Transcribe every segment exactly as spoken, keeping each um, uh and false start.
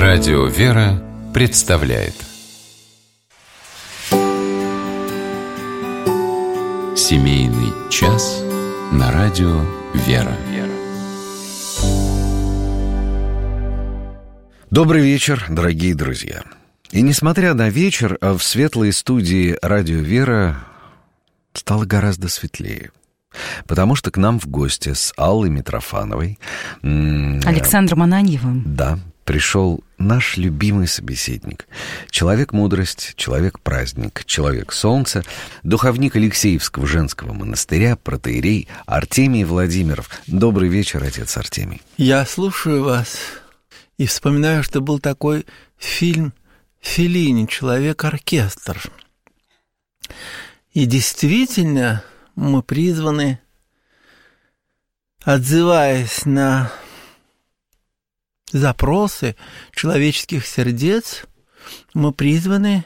Радио «Вера» представляет Семейный час на радио «Вера». Добрый вечер, дорогие друзья. И несмотря на вечер, в светлой студии «Радио «Вера» стало гораздо светлее. Потому что к нам в гости с Аллой Митрофановой, Александром Ананьевым, да, пришел наш любимый собеседник. Человек-мудрость, человек-праздник, человек-солнце, духовник Алексеевского женского монастыря, протоиерей Артемий Владимиров. Добрый вечер, отец Артемий. Я слушаю вас и вспоминаю, что был такой фильм Феллини «Человек-оркестр». И действительно, мы призваны, отзываясь на запросы человеческих сердец, мы призваны,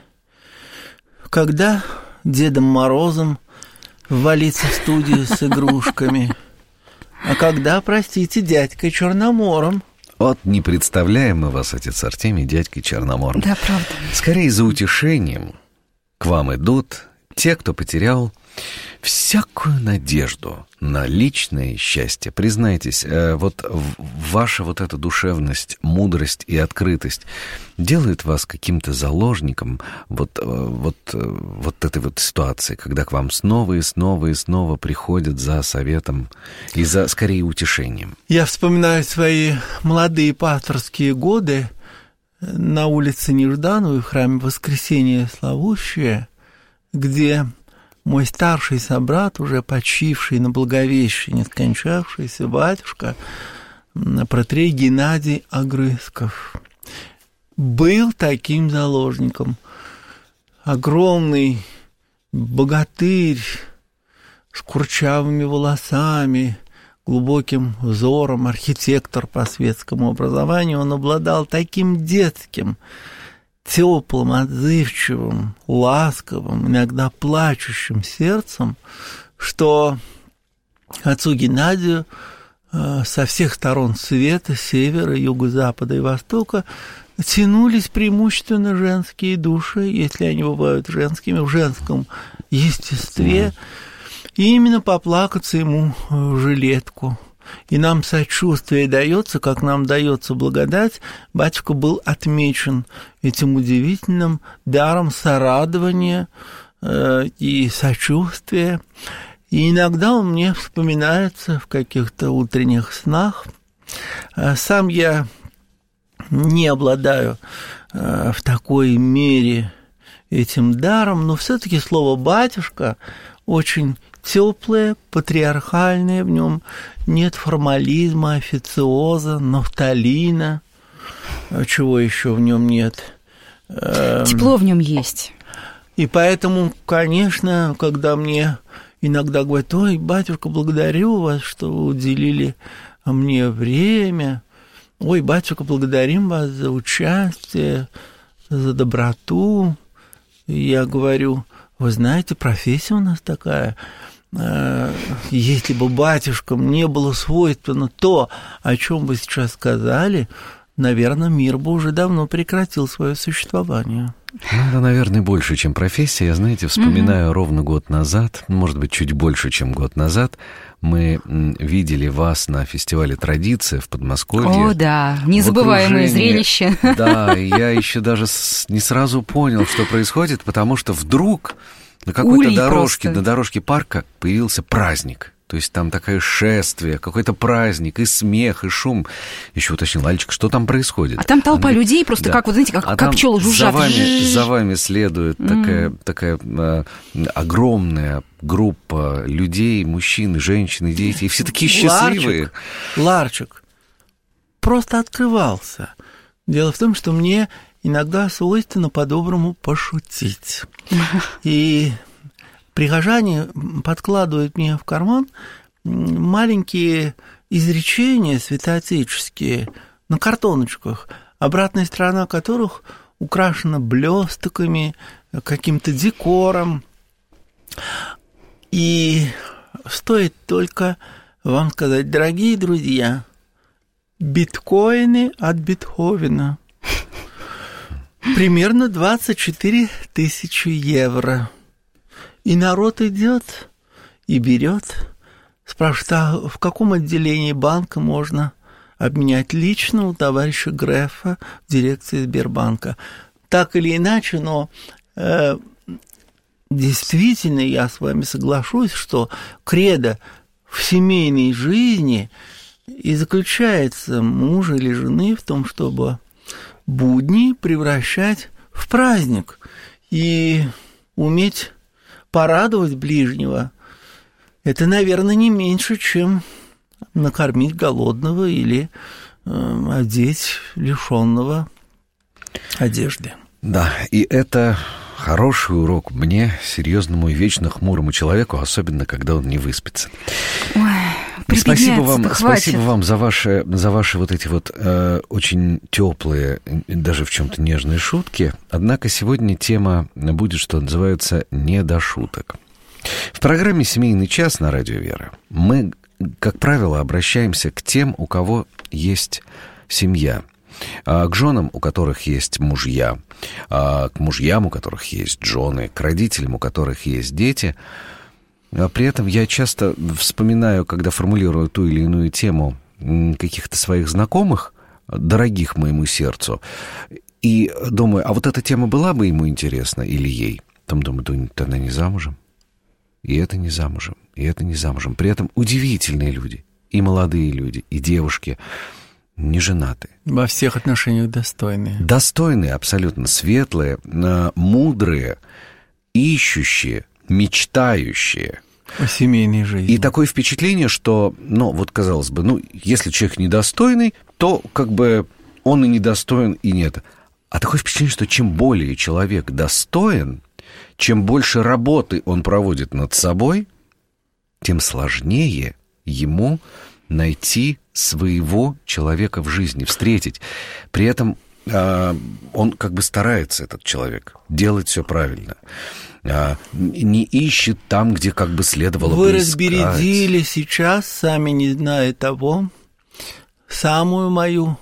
когда Дедом Морозом ввалиться в студию с игрушками, а когда, простите, дядькой Черномором. Вот не представляем мы вас, отец Артемий, дядькой Черномором. Да, правда. Скорее, за утешением к вам идут те, кто потерял всякую надежду на личное счастье. Признайтесь, вот ваша вот эта душевность, мудрость и открытость делает вас каким-то заложником вот, вот, вот этой вот ситуации, когда к вам снова и снова и снова приходят за советом и за, скорее, утешением. Я вспоминаю свои молодые пасторские годы на улице Неждановой в храме Воскресения Славущее, где мой старший собрат, уже почивший на Благовещении, скончавшийся батюшка, протоиерей Геннадий Огрызков, был таким заложником. Огромный богатырь с курчавыми волосами, глубоким взором, архитектор по светскому образованию, он обладал таким детским, теплым, отзывчивым, ласковым, иногда плачущим сердцем, что отцу Геннадию э, со всех сторон света, севера, юга, запада и востока тянулись преимущественно женские души, если они бывают женскими, в женском естестве, и именно поплакаться ему в жилетку. И нам сочувствие дается, как нам дается благодать. Батюшка был отмечен этим удивительным даром сорадования э, и сочувствия. И иногда он мне вспоминается в каких-то утренних снах. Сам я не обладаю э, в такой мере этим даром, но все-таки слово «батюшка» очень теплое, патриархальное, в нем нет формализма, официоза, нафталина, чего еще в нем нет. Тепло в нем есть. И поэтому, конечно, когда мне иногда говорят: ой, батюшка, благодарю вас, что вы уделили мне время, ой, батюшка, благодарим вас за участие, за доброту, и я говорю: вы знаете, профессия у нас такая. Если бы батюшкам не было свойственно то, о чем вы сейчас сказали, наверное, мир бы уже давно прекратил свое существование. Ну, это, наверное, больше, чем профессия. Я, знаете, вспоминаю, mm-hmm. ровно год назад, может быть, чуть больше, чем год назад, мы видели вас на фестивале «Традиция» в Подмосковье. О, да, незабываемое зрелище. Да, я еще даже не сразу понял, что происходит, потому что вдруг на какой-то Улей дорожке, просто. на дорожке парка появился праздник. То есть там такое шествие, какой-то праздник, и смех, и шум. Еще уточнил: Алечка, что там происходит? А там толпа Она... людей, просто да. как, вот знаете, как, а как пчелы жужжат. За вами, за вами следует mm. такая, такая э, огромная группа людей, мужчин, женщин, дети, и все такие счастливые. Ларчик, Ларчик просто открывался. Дело в том, что мне иногда свойственно по-доброму пошутить. И прихожане подкладывают мне в карман маленькие изречения святоотеческие на картоночках, обратная сторона которых украшена блестоками, каким-то декором. И стоит только вам сказать: дорогие друзья, биткоины от Бетховена. Примерно двадцать четыре тысячи евро. И народ идет и берет. Спрашивает, а в каком отделении банка можно обменять лично у товарища Грефа в дирекции Сбербанка? Так или иначе, но э, действительно я с вами соглашусь, что кредо в семейной жизни и заключается мужа или жены в том, чтобы будни превращать в праздник и уметь порадовать ближнего. Это, наверное, не меньше, чем накормить голодного или э, одеть лишенного одежды. Да, и это хороший урок мне, серьезному и вечно хмурому человеку, особенно когда он не выспится. Ой, спасибо вам, хватит. спасибо вам за ваши, за ваши вот эти вот э, очень теплые, даже в чем-то нежные шутки. Однако сегодня тема будет, что называется, не до шуток. В программе «Семейный час» на радио «Вера» мы, как правило, обращаемся к тем, у кого есть семья, к женам, у которых есть мужья, к мужьям, у которых есть жены, к родителям, у которых есть дети. При этом я часто вспоминаю, когда формулирую ту или иную тему, каких-то своих знакомых, дорогих моему сердцу, и думаю, а вот эта тема была бы ему интересна или ей? Там думаю, да она не замужем. И это не замужем, и это не замужем. При этом удивительные люди, и молодые люди, и девушки, не женатые. Во всех отношениях достойные. Достойные, абсолютно светлые, мудрые, ищущие, мечтающие. О семейной жизни. И такое впечатление, что, ну, вот казалось бы, ну, если человек недостойный, то как бы он и недостоин, и нет. А такое впечатление, что чем более человек достоин, чем больше работы он проводит над собой, тем сложнее ему найти своего человека в жизни, встретить. При этом э, он как бы старается, этот человек, делать все правильно. Э, не ищет там, где как бы следовало Вы бы искать. Вы разбередили сейчас, сами не зная того, самую мою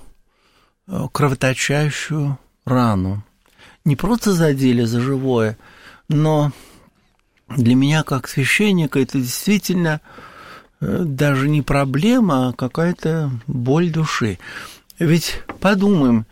кровоточащую рану. Не просто задели за живое, но для меня, как священника, это действительно даже не проблема, а какая-то боль души. Ведь подумаем,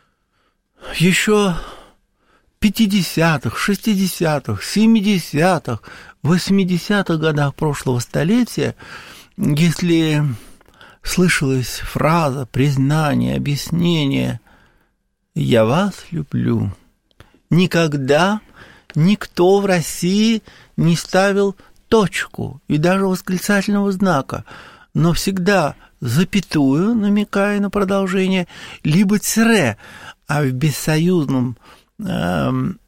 еще в пятидесятых, шестидесятых, семидесятых, восьмидесятых годах прошлого столетия, если слышалась фраза, признание, объяснение «я вас люблю», никогда никто в России не ставил точку и даже восклицательного знака, но всегда запятую, намекая на продолжение, либо тире, а в бессоюзном э,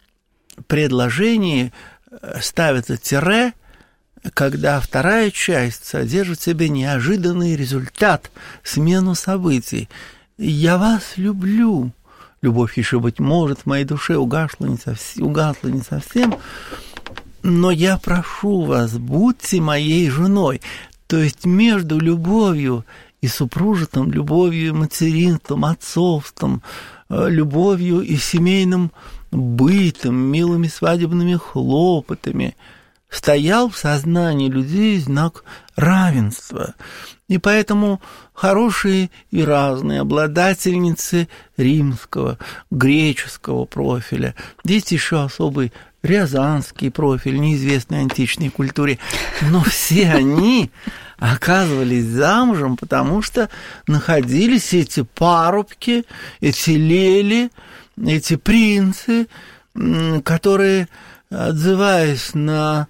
предложении ставится тире, когда вторая часть содержит в себе неожиданный результат, смену событий. «Я вас люблю». Любовь еще, быть может, в моей душе угасла не совсем, угасла не совсем, но я прошу вас, будьте моей женой. То есть между любовью и супружеством, любовью и материнством, отцовством, любовью и семейным бытом, милыми свадебными хлопотами стоял в сознании людей знак равенства. И поэтому хорошие и разные обладательницы римского, греческого профиля, здесь еще особый рязанский профиль, неизвестной античной культуре, но все они оказывались замужем, потому что находились эти парубки, эти лели, эти принцы, которые, отзываясь на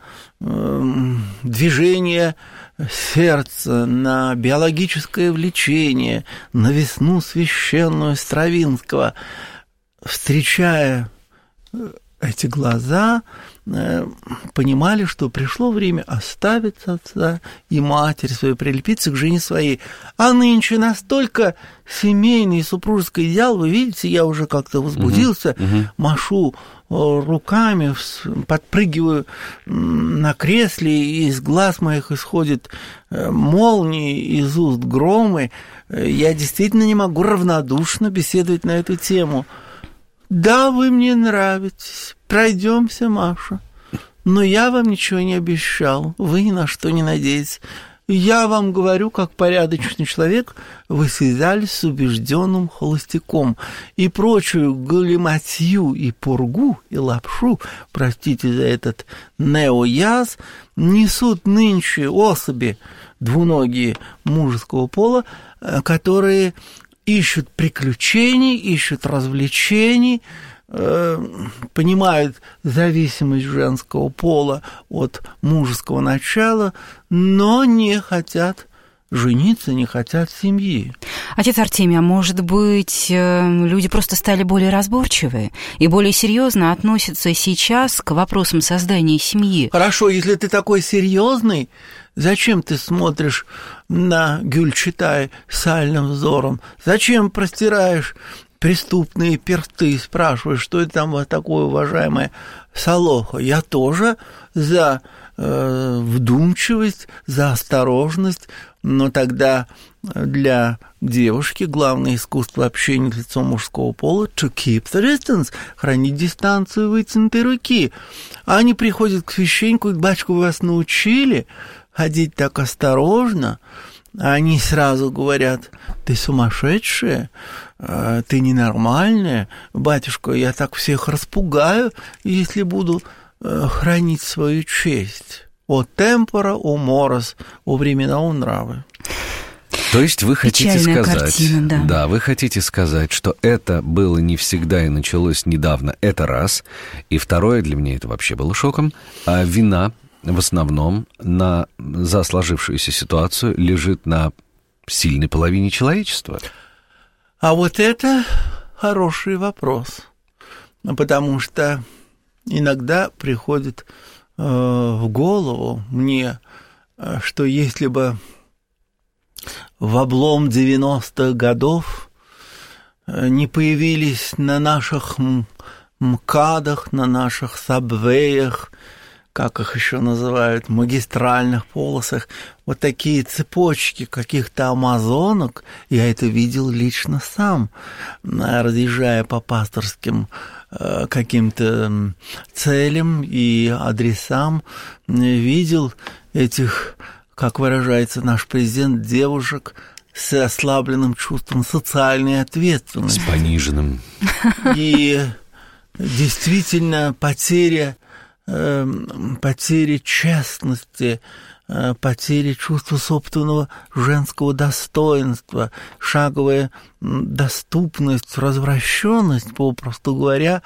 движение сердца, на биологическое влечение, на весну священную Стравинского, встречая эти глаза, понимали, что пришло время оставить отца и матерь свою, прилепиться к жене своей. А нынче настолько семейный и супружеский идеал, вы видите, я уже как-то возбудился, uh-huh, uh-huh. машу руками, подпрыгиваю на кресле, и из глаз моих исходят молнии, из уст громы. Я действительно не могу равнодушно беседовать на эту тему. да, вы мне нравитесь, пройдемся, Маша, но я вам ничего не обещал, вы ни на что не надеетесь. Я вам говорю, как порядочный человек, вы связались с убежденным холостяком. И прочую галиматью и пургу, и лапшу, простите за этот неояз, несут нынче особи двуногие мужеского пола, которые ищут приключений, ищут развлечений, понимают зависимость женского пола от мужеского начала, но не хотят жениться, не хотят семьи. Отец Артемий, а может быть, люди просто стали более разборчивые и более серьезно относятся сейчас к вопросам создания семьи? Хорошо, если ты такой серьезный, зачем ты смотришь на Гюльчатай сальным взором? Зачем простираешь преступные персты, спрашиваешь, что это там такое, уважаемое Солоха? Я тоже за э, вдумчивость, за осторожность, но тогда для девушки главное искусство общения с лицом мужского пола to keep the distance, хранить дистанцию вытянутой руки. А они приходят к священнику и говорят: батюшка, вы вас научили ходить так осторожно? А они сразу говорят: ты сумасшедшая, ты ненормальная, батюшка, я так всех распугаю, если буду хранить свою честь. О темпора, о морос, о времена, о нравы. То есть вы хотите Печальная сказать, картина, да. да, вы хотите сказать, что это было не всегда и началось недавно, это раз, и второе, для меня это вообще было шоком, а вина в основном на, за сложившуюся ситуацию лежит на сильной половине человечества. А вот это хороший вопрос, потому что иногда приходит э, в голову мне, что если бы в облом девяностых годов не появились на наших МКАДах, на наших сабвеях, как их еще называют, магистральных полосах, вот такие цепочки каких-то амазонок, я это видел лично сам, разъезжая по пасторским э, каким-то целям и адресам, видел этих, как выражается наш президент, девушек с ослабленным чувством социальной ответственности. С пониженным. И действительно потеря потери честности, потери чувства собственного женского достоинства, шаговая доступность, развращенность, попросту говоря,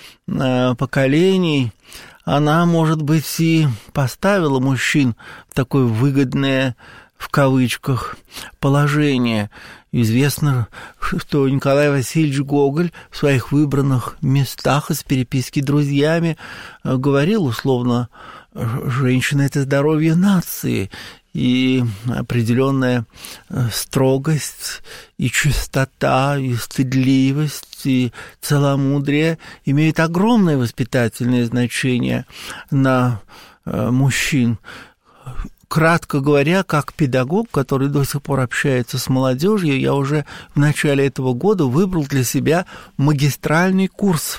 поколений, она, может быть, и поставила мужчин в такое выгодное, в кавычках, положение. Известно, что Николай Васильевич Гоголь в своих выбранных местах из переписки друзьями говорил условно: женщина – это здоровье нации, и определенная строгость, и чистота, и стыдливость, и целомудрие имеют огромное воспитательное значение на мужчин. Кратко говоря, как педагог, который до сих пор общается с молодежью, я уже в начале этого года выбрал для себя магистральный курс.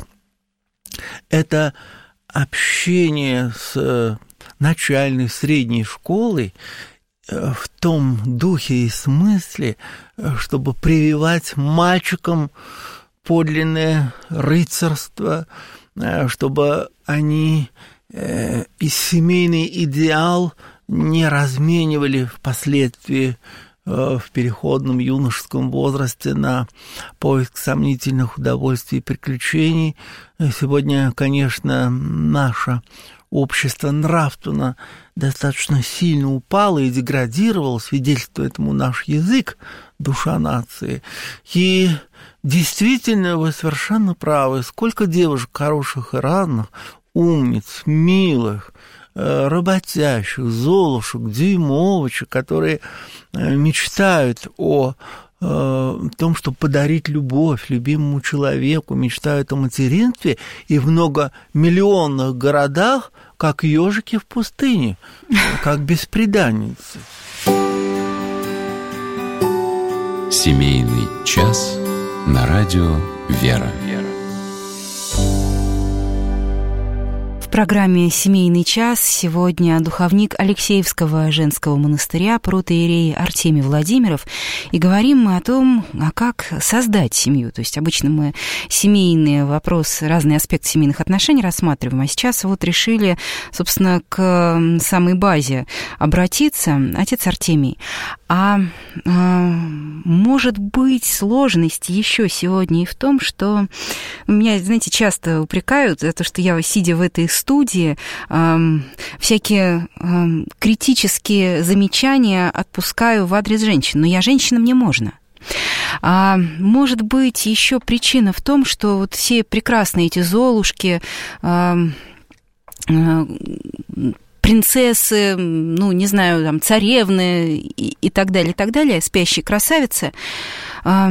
Это общение с начальной, средней школой в том духе и смысле, чтобы прививать мальчикам подлинное рыцарство, чтобы они и семейный идеал не разменивали впоследствии в переходном юношеском возрасте на поиск сомнительных удовольствий и приключений. Сегодня, конечно, наше общество нравственно достаточно сильно упало и деградировало, свидетельствует этому наш язык, душа нации. И действительно, вы совершенно правы, сколько девушек хороших и разных, умниц, милых, работящих, золушек, дюймовочек, которые мечтают о, о том, чтобы подарить любовь любимому человеку, мечтают о материнстве, и в многомиллионных городах, как ежики в пустыне, как бесприданницы. Семейный час на радио «Вера». программе «Семейный час» сегодня духовник Алексеевского женского монастыря протоиерей Артемий Владимиров. И говорим мы о том, а как создать семью. То есть обычно мы семейные вопросы, разные аспекты семейных отношений рассматриваем, а сейчас вот решили, собственно, к самой базе обратиться. Отец Артемий, а, а может быть сложность еще сегодня и в том, что меня, знаете, часто упрекают за то, что я, сидя в этой студии, эм, всякие эм, критические замечания отпускаю в адрес женщин. Но я женщина, мне можно. А может быть, еще причина в том, что вот все прекрасные эти золушки, эм, э, принцессы, ну, не знаю, там, царевны и, и так далее, и так далее, спящие красавицы, э,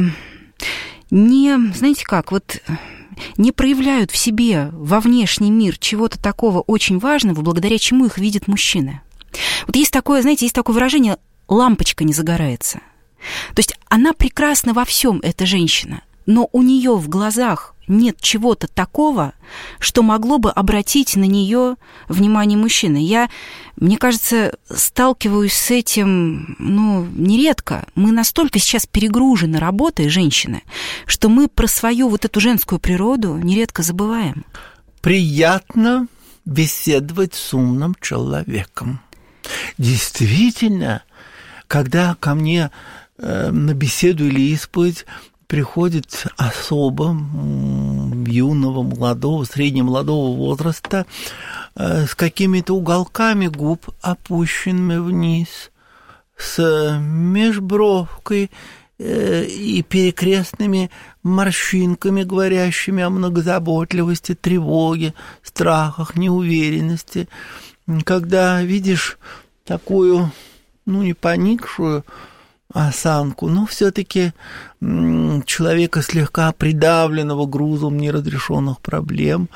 не, знаете как, вот не проявляют в себе во внешний мир чего-то такого очень важного, благодаря чему их видят мужчины. Вот есть такое, знаете, есть такое выражение «лампочка не загорается». То есть она прекрасна во всем, эта женщина, но у нее в глазах нет чего-то такого, что могло бы обратить на нее внимание мужчины. Я, мне кажется, сталкиваюсь с этим, ну, нередко. Мы настолько сейчас перегружены работой, женщины, что мы про свою вот эту женскую природу нередко забываем. Приятно беседовать с умным человеком. Действительно, когда ко мне э, на беседу или исповедь приходит особо юного, молодого, среднемолодого возраста э, с какими-то уголками губ, опущенными вниз, с межбровкой э, и перекрестными морщинками, говорящими о многозаботливости, тревоге, страхах, неуверенности. Когда видишь такую, ну, не поникшую осанку, но все-таки человека слегка придавленного грузом неразрешенных проблем,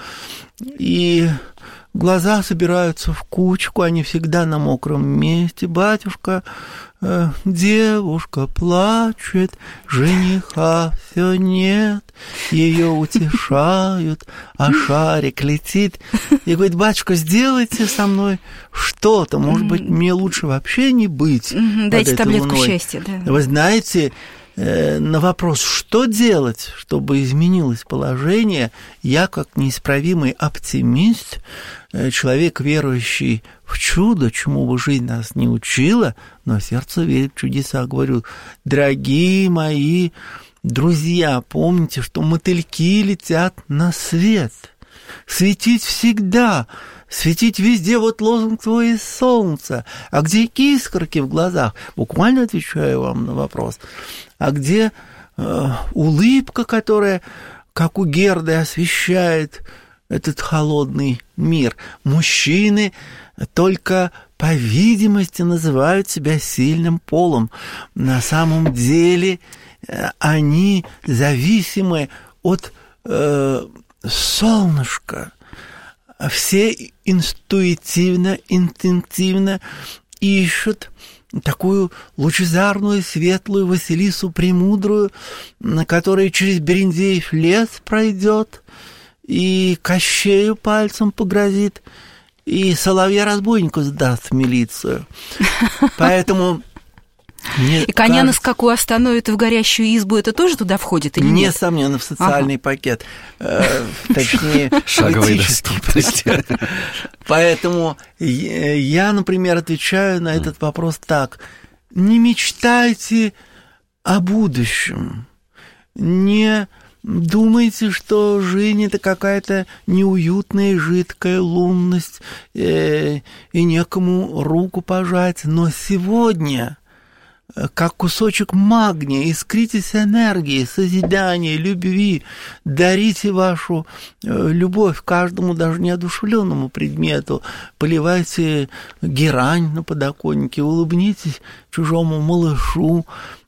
и глаза собираются в кучку, они всегда на мокром месте. Батюшка, э, девушка плачет, жениха все нет, ее утешают, а шарик летит. И говорит: батюшка, сделайте со мной что-то, может быть, мне лучше вообще не быть. Дайте таблетку счастья. Да. Вы знаете, на вопрос, что делать, чтобы изменилось положение, я, как неисправимый оптимист, человек, верующий в чудо, чему бы жизнь нас не учила, но сердце верит в чудеса, говорю: дорогие мои друзья, помните, что мотыльки летят на свет. Светить всегда, светить везде, вот лозунг твой из солнца. А где искорки в глазах? Буквально отвечаю вам на вопрос. А где э, улыбка, которая, как у Герды, освещает этот холодный мир? Мужчины только, по видимости, называют себя сильным полом. На самом деле э, они зависимы от э, солнышка. Все интуитивно, инстинктивно ищут такую лучезарную, светлую Василису Премудрую, которая через Берендеев лес пройдет, и Кощею пальцем погрозит, и соловья-разбойнику сдаст в милицию. Поэтому... Мне и коня кажется, на скаку остановит в горящую избу, это тоже туда входит или нет? Несомненно, в социальный ага. пакет, э, точнее, шаговые доступности. Поэтому я, например, отвечаю на этот вопрос так: не мечтайте о будущем, не думайте, что жизнь — это какая-то неуютная, жидкая лунность, э, и некому руку пожать, но сегодня... как кусочек магния, искритесь энергией, созидания, любви, дарите вашу любовь каждому, даже неодушевленному предмету, поливайте герань на подоконнике, улыбнитесь чужому малышу,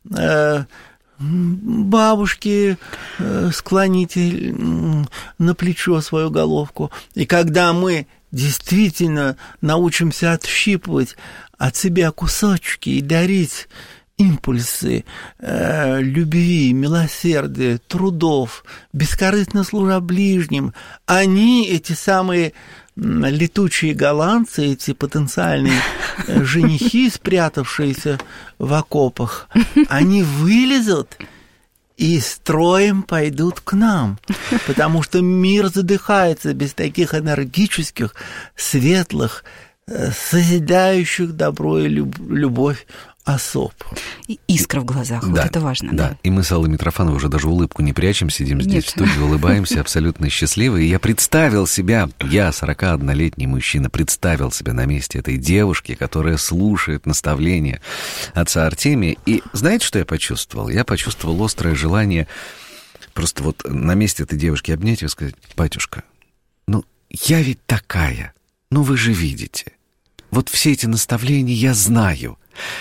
бабушке склоните на плечо свою головку. И когда мы действительно научимся отщипывать от себя кусочки и дарить импульсы э, любви, милосердия, трудов, бескорыстно служа ближним, они, эти самые летучие голландцы, эти потенциальные женихи, спрятавшиеся в окопах, они вылезут и строем пойдут к нам, потому что мир задыхается без таких энергических, светлых, созидающих добро и любовь особ. И искра в глазах, да, вот это важно. Да. да, и мы с Аллой Митрофановой уже даже улыбку не прячем, сидим здесь Нет. в студии, улыбаемся, абсолютно счастливы. И я представил себя, я, сорокаоднолетний мужчина, представил себя на месте этой девушки, которая слушает наставления отца Артемия. И знаете, что я почувствовал? Я почувствовал острое желание просто вот на месте этой девушки обнять ее и сказать: батюшка, ну, я ведь такая, ну, вы же видите. Вот все эти наставления я знаю.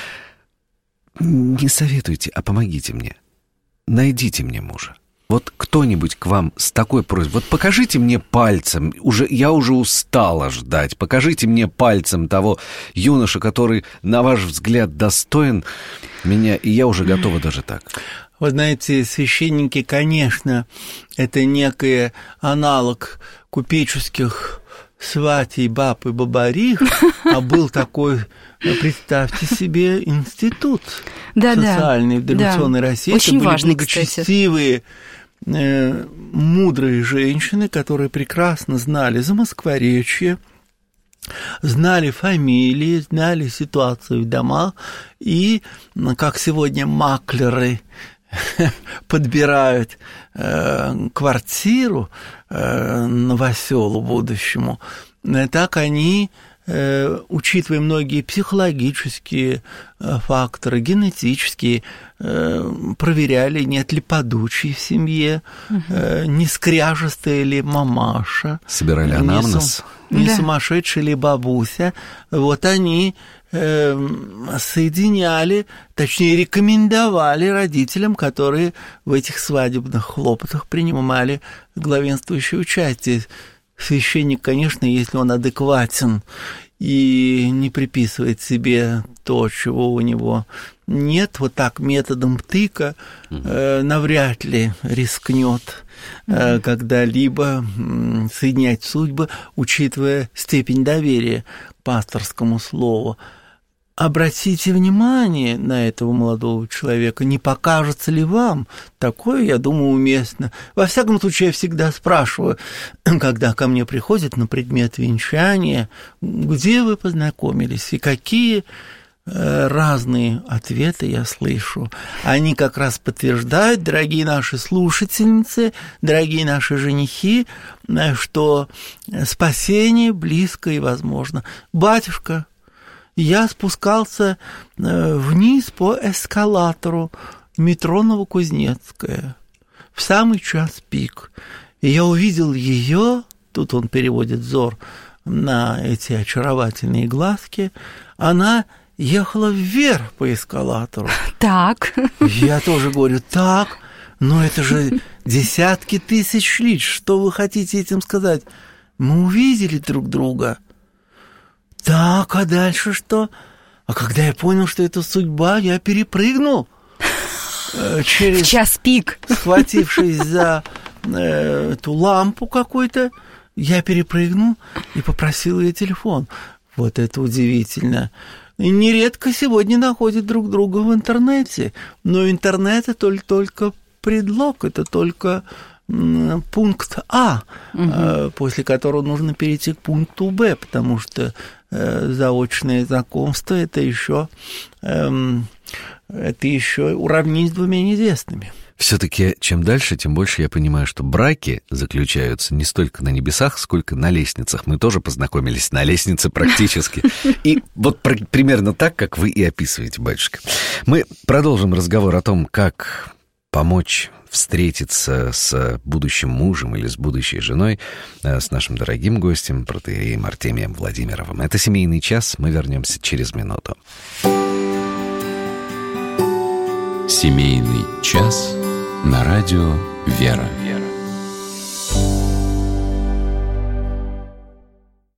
Не советуйте, а помогите мне. Найдите мне мужа. Вот кто-нибудь к вам с такой просьбой. Вот покажите мне пальцем, уже, я уже устала ждать, покажите мне пальцем того юношу, который, на ваш взгляд, достоин меня, и я уже готова даже так. Вы знаете, священники, конечно, это некий аналог купеческих сватей, баб и бабарих, а был такой, представьте себе, институт да, социальный да, в дореволюционной да. России. Очень это важный, были благочестивые, э, мудрые женщины, которые прекрасно знали замоскворечье, знали фамилии, знали ситуацию в домах, и, как сегодня маклеры подбирают э, квартиру э, новоселу будущему, так они, э, учитывая многие психологические э, факторы, генетические, э, проверяли, нет ли подучей в семье, э, не скряжестая ли мамаша. Собирали анамнез. Не, не да. сумасшедшая ли бабуся. Вот они соединяли, точнее, рекомендовали родителям, которые в этих свадебных хлопотах принимали главенствующее участие. Священник, конечно, если он адекватен и не приписывает себе то, чего у него нет, вот так методом тыка э, навряд ли рискнет э, когда-либо э, соединять судьбы, учитывая степень доверия к пасторскому слову. Обратите внимание на этого молодого человека, не покажется ли вам такое, я думаю, уместно. Во всяком случае, я всегда спрашиваю, когда ко мне приходят на предмет венчания, где вы познакомились и какие разные ответы я слышу. Они как раз подтверждают, дорогие наши слушательницы, дорогие наши женихи, что спасение близко и возможно. Батюшка, я спускался вниз по эскалатору метро Новокузнецкая в самый час пик. И я увидел ее, тут он переводит взор на эти очаровательные глазки, она ехала вверх по эскалатору. Так. Я тоже говорю, так, но это же десятки тысяч лиц, что вы хотите этим сказать? Мы увидели друг друга. Так, а дальше что? А когда я понял, что это судьба, я перепрыгнул через... В час пик. Схватившись за э, эту лампу какой-то, я перепрыгнул и попросил ее телефон. Вот это удивительно. И нередко сегодня находят друг друга в интернете, но интернет – это только предлог, это только пункт А, угу. после которого нужно перейти к пункту Б, потому что заочное знакомство – это еще, это еще уравнить с двумя неизвестными. Все-таки чем дальше, тем больше я понимаю, что браки заключаются не столько на небесах, сколько на лестницах. Мы тоже познакомились на лестнице практически. И вот примерно так, как вы и описываете, батюшка. Мы продолжим разговор о том, как помочь встретиться с будущим мужем или с будущей женой с нашим дорогим гостем, протоиереем Артемием Владимировым. Это «Семейный час». Мы вернемся через минуту. «Семейный час» на радио «Вера».